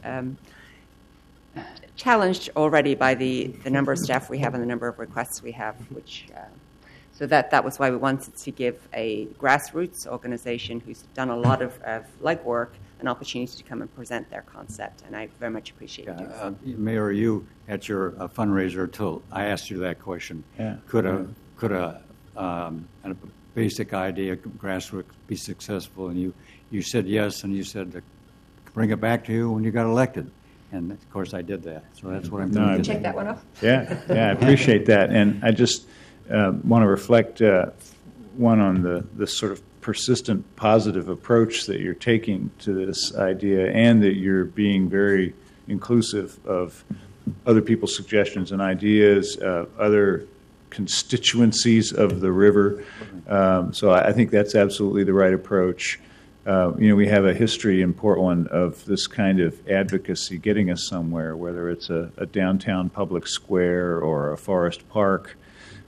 challenged already by the number of staff we have and the number of requests we have, which so that was why we wanted to give a grassroots organization who's done a lot of legwork an opportunity to come and present their concept, and I very much appreciate it. Mayor, you at your fundraiser, I asked you that question. Yeah. Could a basic idea, grassroots, be successful? And you said yes, and you said to bring it back to you when you got elected. And, of course, I did that. So that's what I'm doing. Check that one off. Yeah, I appreciate that. And I just want to reflect, one, on the sort of persistent positive approach that you're taking to this idea, and that you're being very inclusive of other people's suggestions and ideas, other constituencies of the river. So I think that's absolutely the right approach. We have a history in Portland of this kind of advocacy getting us somewhere, whether it's a downtown public square or a forest park.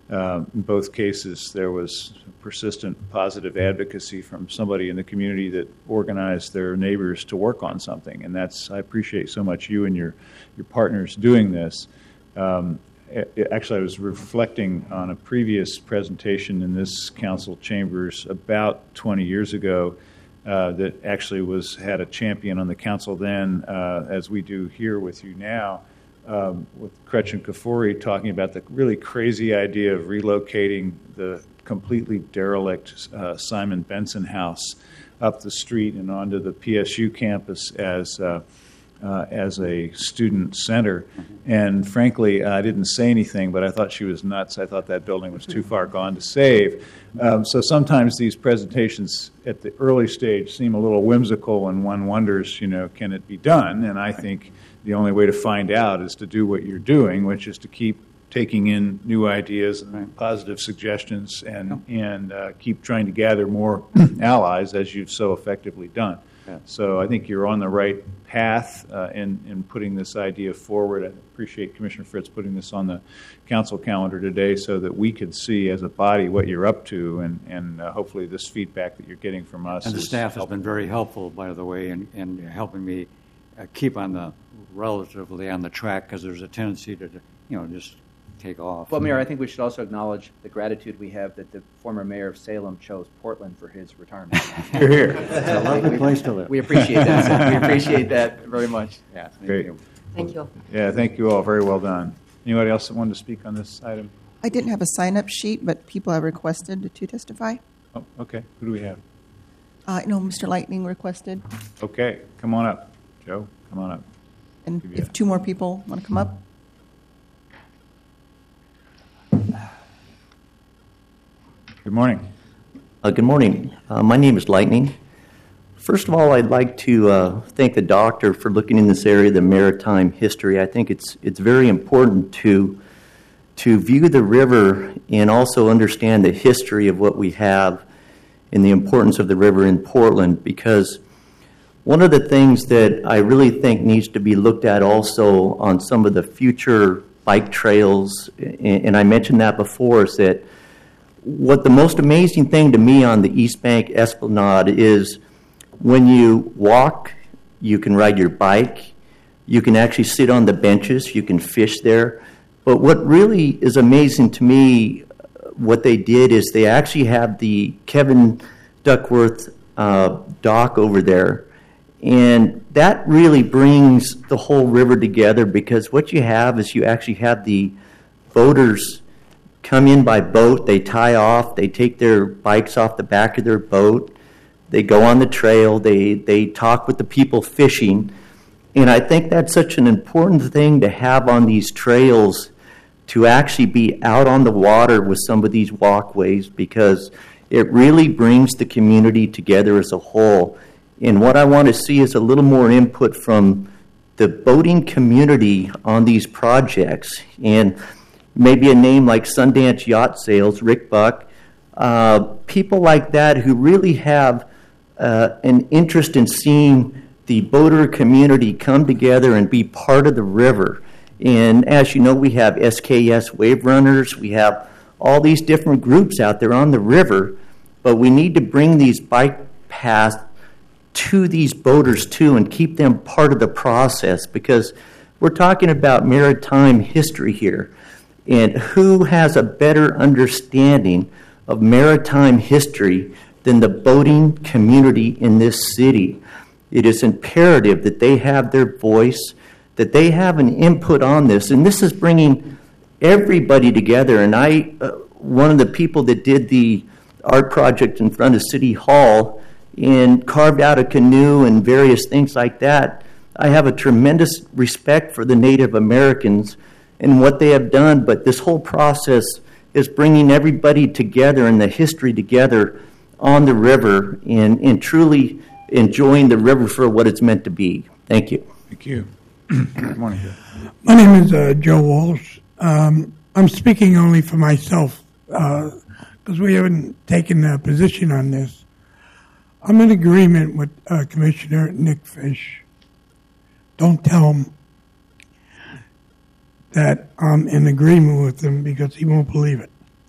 In both cases, there was persistent positive advocacy from somebody in the community that organized their neighbors to work on something, and I appreciate so much you and your partners doing this. Actually, I was reflecting on a previous presentation in this council chambers about 20 years ago that actually had a champion on the council then, as we do here with you now, with Gretchen Kafuri talking about the really crazy idea of relocating the completely derelict Simon Benson House up the street and onto the PSU campus as a student center. And frankly, I didn't say anything, but I thought she was nuts. I thought that building was too far gone to save. So sometimes these presentations at the early stage seem a little whimsical, and one wonders, can it be done? And I think the only way to find out is to do what you're doing, which is to keep taking in new ideas and positive suggestions and keep trying to gather more allies, as you've so effectively done. So I think you're on the right path in putting this idea forward. I appreciate Commissioner Fritz putting this on the council calendar today so that we could see as a body what you're up to, and hopefully this feedback that you're getting from us. And the staff has been very helpful, by the way, in helping me keep relatively on the track, because there's a tendency to just take off. Well, Mayor, I think we should also acknowledge the gratitude we have that the former mayor of Salem chose Portland for his retirement. You're here. It's a lovely place to live. We appreciate that. Sir. We appreciate that very much. Yeah, Great. you. Thank you. Yeah, thank you all. Very well done. Anybody else that wanted to speak on this item? I didn't have a sign-up sheet, but people have requested to testify. Oh, okay. Who do we have? No, Mr. Lightning requested. Okay, come on up. Joe, come on up. And Give you if a- two more people want to come up. Good morning. Good morning. My name is Lightning. First of all, I'd like to thank the doctor for looking in this area, the maritime history. I think it's very important to view the river and also understand the history of what we have and the importance of the river in Portland, because one of the things that I really think needs to be looked at also on some of the future bike trails, and I mentioned that before, is that what the most amazing thing to me on the East Bank Esplanade is when you walk, you can ride your bike, you can actually sit on the benches, you can fish there. But what really is amazing to me, what they did is they actually have the Kevin Duckworth dock over there. And that really brings the whole river together, because what you have is you actually have the boaters come in by boat, they tie off, they take their bikes off the back of their boat, they go on the trail, they talk with the people fishing. And I think that's such an important thing to have on these trails, to actually be out on the water with some of these walkways, because it really brings the community together as a whole. And what I want to see is a little more input from the boating community on these projects. And maybe a name like Sundance Yacht Sales, Rick Buck, people like that who really have an interest in seeing the boater community come together and be part of the river. And as you know, we have SKS Wave Runners, we have all these different groups out there on the river, but we need to bring these bike paths to these boaters too and keep them part of the process, because we're talking about maritime history here. And who has a better understanding of maritime history than the boating community in this city? It is imperative that they have their voice, that they have an input on this. And this is bringing everybody together. And one of the people that did the art project in front of City Hall and carved out a canoe and various things like that, I have a tremendous respect for the Native Americans and what they have done, but this whole process is bringing everybody together and the history together on the river and truly enjoying the river for what it's meant to be. Thank you. Thank you. Good morning, Joe. My name is Joe Walsh. I'm speaking only for myself because we haven't taken a position on this. I'm in agreement with Commissioner Nick Fish. Don't tell him that I'm in agreement with him, because he won't believe it.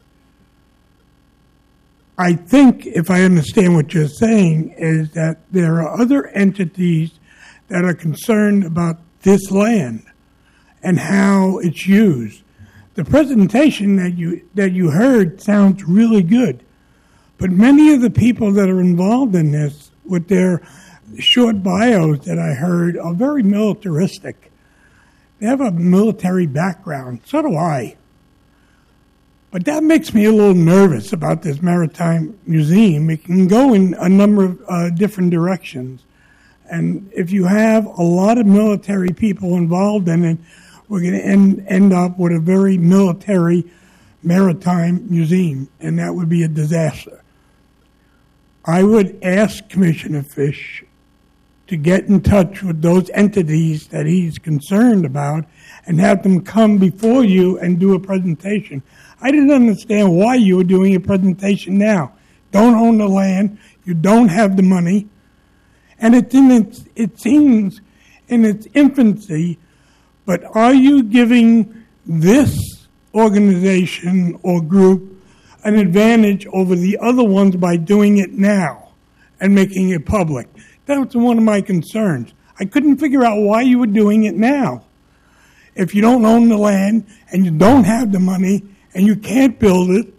I think, if I understand what you're saying, is that there are other entities that are concerned about this land and how it's used. The presentation that you heard sounds really good, but many of the people that are involved in this, with their short bios that I heard, are very militaristic. They have a military background. So do I. But that makes me a little nervous about this Maritime Museum. It can go in a number of different directions. And if you have a lot of military people involved in it, we're going to end up with a very military maritime museum, and that would be a disaster. I would ask Commissioner Fish to get in touch with those entities that he's concerned about and have them come before you and do a presentation. I didn't understand why you were doing a presentation now. Don't own the land. You don't have the money. And it seems in its infancy, but are you giving this organization or group an advantage over the other ones by doing it now and making it public? That was one of my concerns. I couldn't figure out why you were doing it now. If you don't own the land and you don't have the money and you can't build it,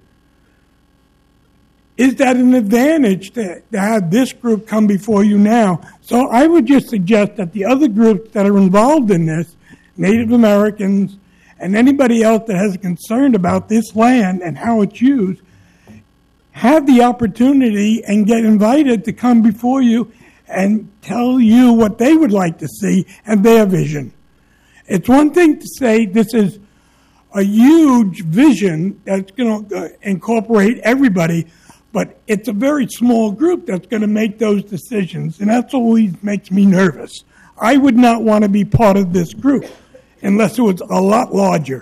is that an advantage to have this group come before you now? So I would just suggest that the other groups that are involved in this, Native Americans and anybody else that has a concern about this land and how it's used, have the opportunity and get invited to come before you and tell you what they would like to see and their vision. It's one thing to say this is a huge vision that's going to incorporate everybody, but it's a very small group that's going to make those decisions, and that's always makes me nervous. I would not want to be part of this group unless it was a lot larger.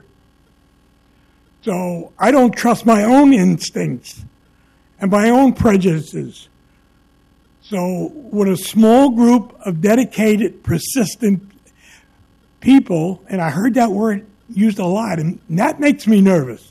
So I don't trust my own instincts and my own prejudices. So with a small group of dedicated, persistent people, and I heard that word used a lot, and that makes me nervous.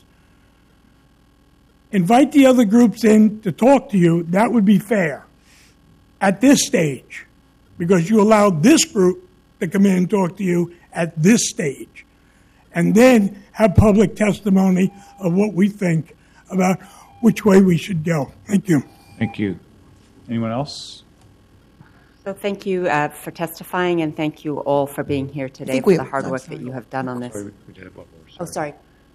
Invite the other groups in to talk to you. That would be fair at this stage, because you allowed this group to come in and talk to you at this stage, and then have public testimony of what we think about which way we should go. Thank you. Thank you. Anyone else? So thank you for testifying, and thank you all for being here today for the hard work that you have done on this. Sorry, we did have one more. Oh, sorry.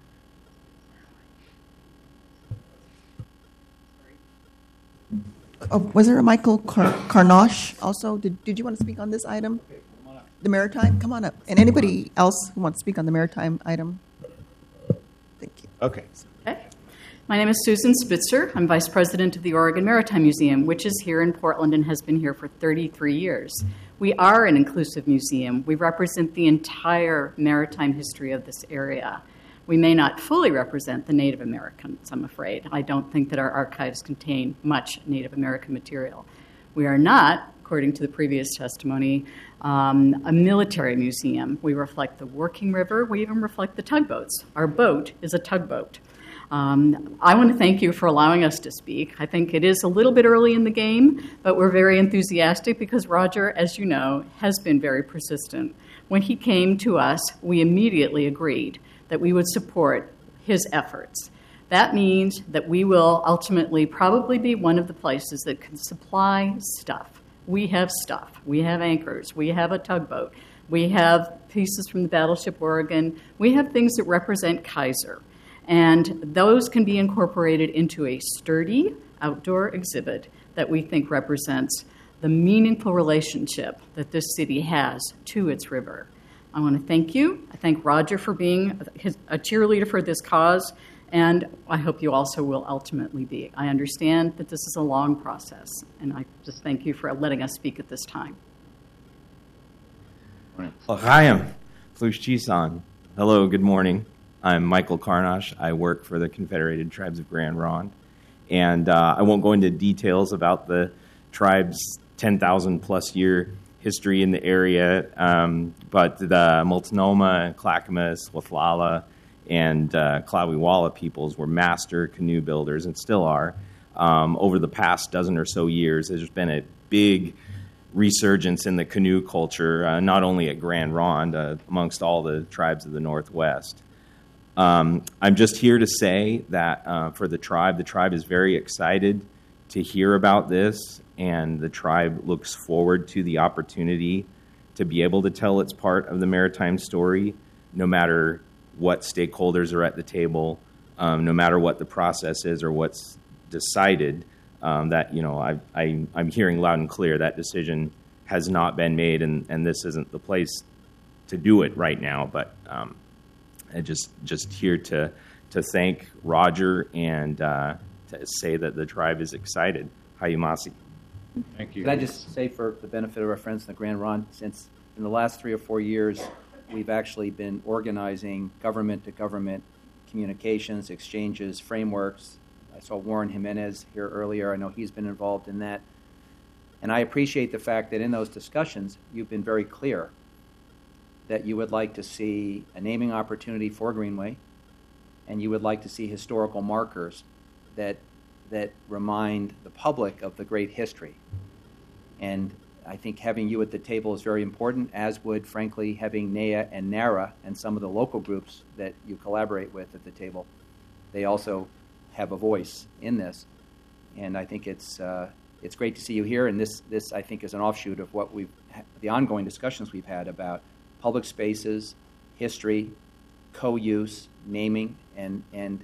Oh, was there a Michael Carnosh also? Did you want to speak on this item? Okay, come on up. The Maritime? Come on up. And anybody else who wants to speak on the Maritime item? Thank you. Okay. My name is Susan Spitzer. I'm Vice President of the Oregon Maritime Museum, which is here in Portland and has been here for 33 years. We are an inclusive museum. We represent the entire maritime history of this area. We may not fully represent the Native Americans, I'm afraid. I don't think that our archives contain much Native American material. We are not, according to the previous testimony, a military museum. We reflect the working river. We even reflect the tugboats. Our boat is a tugboat. I want to thank you for allowing us to speak. I think it is a little bit early in the game, but we're very enthusiastic because Roger, as you know, has been very persistent. When he came to us, we immediately agreed that we would support his efforts. That means that we will ultimately probably be one of the places that can supply stuff. We have stuff. We have anchors. We have a tugboat. We have pieces from the Battleship Oregon. We have things that represent Kaiser. And those can be incorporated into a sturdy outdoor exhibit that we think represents the meaningful relationship that this city has to its river. I want to thank you. I thank Roger for being a cheerleader for this cause, and I hope you also will ultimately be. I understand that this is a long process, and I just thank you for letting us speak at this time. L'chaim, Flushchisan. Hello, good morning. I'm Michael Carnosh. I work for the Confederated Tribes of Grand Ronde. And I won't go into details about the tribe's 10,000-plus year history in the area, but the Multnomah, Clackamas, Wathlala, and Clawiwala peoples were master canoe builders and still are. over the past dozen or so years, there's been a big resurgence in the canoe culture, not only at Grand Ronde, amongst all the tribes of the Northwest. I'm just here to say that for the tribe is very excited to hear about this, and the tribe looks forward to the opportunity to be able to tell its part of the maritime story, no matter what stakeholders are at the table, no matter what the process is or what's decided. I'm hearing loud and clear that decision has not been made, and this isn't the place to do it right now. But I just here to thank Roger and to say that the tribe is excited. Hayumasi. Thank you. Can I just say, for the benefit of our friends in the Grand Ronde, since in the last 3 or 4 years, we've actually been organizing government-to-government communications, exchanges, frameworks. I saw Warren Jimenez here earlier. I know he's been involved in that. And I appreciate the fact that in those discussions, you've been very clear that you would like to see a naming opportunity for Greenway, and you would like to see historical markers that remind the public of the great history. And I think having you at the table is very important, as would, frankly, having NEA and NARA and some of the local groups that you collaborate with at the table. They also have a voice in this. And I think it's great to see you here. And this I think, is an offshoot of what the ongoing discussions we've had about public spaces, history, co-use, naming, and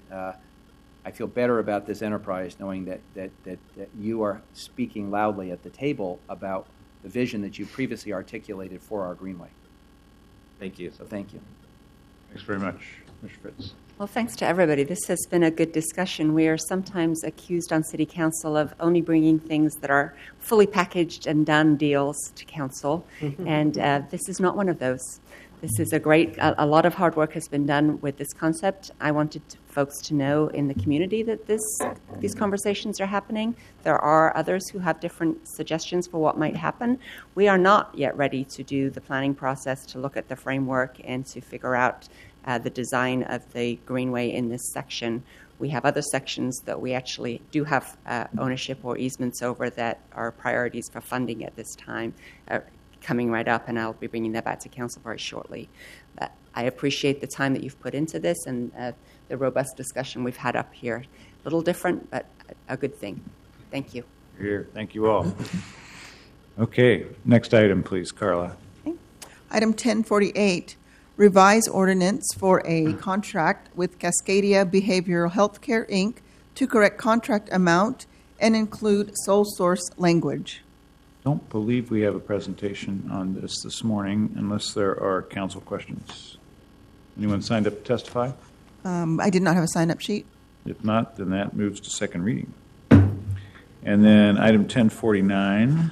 I feel better about this enterprise knowing that you are speaking loudly at the table about the vision that you previously articulated for our Greenway. Thank you. So thank you. Thanks very much, Mr. Fritz. Well, thanks to everybody. This has been a good discussion. We are sometimes accused on City Council of only bringing things that are fully packaged and done deals to Council, and this is not one of those. This is a lot of hard work has been done with this concept. I wanted folks to know in the community that these conversations are happening. There are others who have different suggestions for what might happen. We are not yet ready to do the planning process, to look at the framework and to figure out the design of the Greenway in this section. We have other sections that we actually do have ownership or easements over that are priorities for funding at this time. Coming right up, and I'll be bringing that back to Council very shortly. But I appreciate the time that you've put into this and the robust discussion we've had up here. A little different, but a good thing. Thank you. Here, thank you all. Okay, next item, please, Carla. Okay. Item 1048, revise ordinance for a contract with Cascadia Behavioral Healthcare, Inc. to correct contract amount and include sole source language. Don't believe we have a presentation on this morning, unless there are council questions. Anyone signed up to testify? I did not have a sign-up sheet. If not, then that moves to second reading. And then item 1049.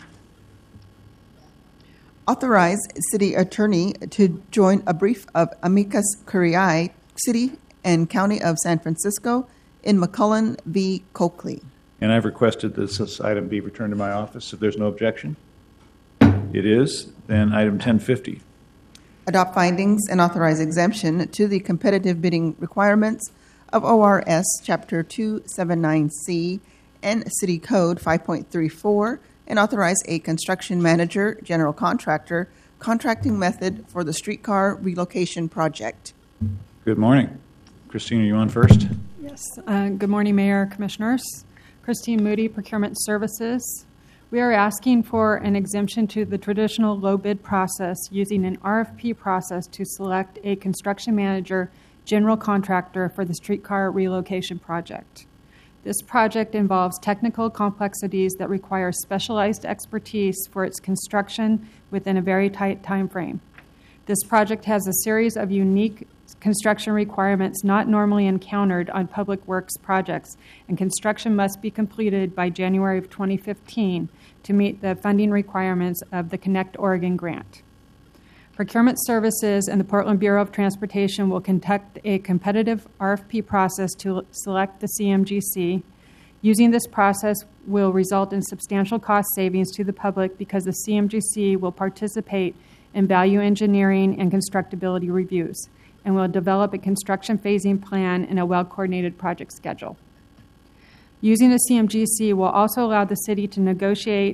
Authorize city attorney to join a brief of amicus curiae, City and County of San Francisco in McCullen v. Coakley. And I've requested this item be returned to my office if there's no objection. It is. Then item 1050. Adopt findings and authorize exemption to the competitive bidding requirements of ORS Chapter 279C and City Code 5.34 and authorize a construction manager, general contractor, contracting method for the streetcar relocation project. Good morning. Christine, are you on first? Yes. Good morning, Mayor, Commissioners. Christine Moody, Procurement Services. We are asking for an exemption to the traditional low bid process using an RFP process to select a construction manager, general contractor for the streetcar relocation project. This project involves technical complexities that require specialized expertise for its construction within a very tight time frame. This project has a series of unique construction requirements not normally encountered on public works projects, and construction must be completed by January of 2015 to meet the funding requirements of the Connect Oregon grant. Procurement Services and the Portland Bureau of Transportation will conduct a competitive RFP process to select the CMGC. Using this process will result in substantial cost savings to the public because the CMGC will participate in value engineering and constructability reviews, and will develop a construction phasing plan and a well-coordinated project schedule. Using a CMGC will also allow the city to negotiate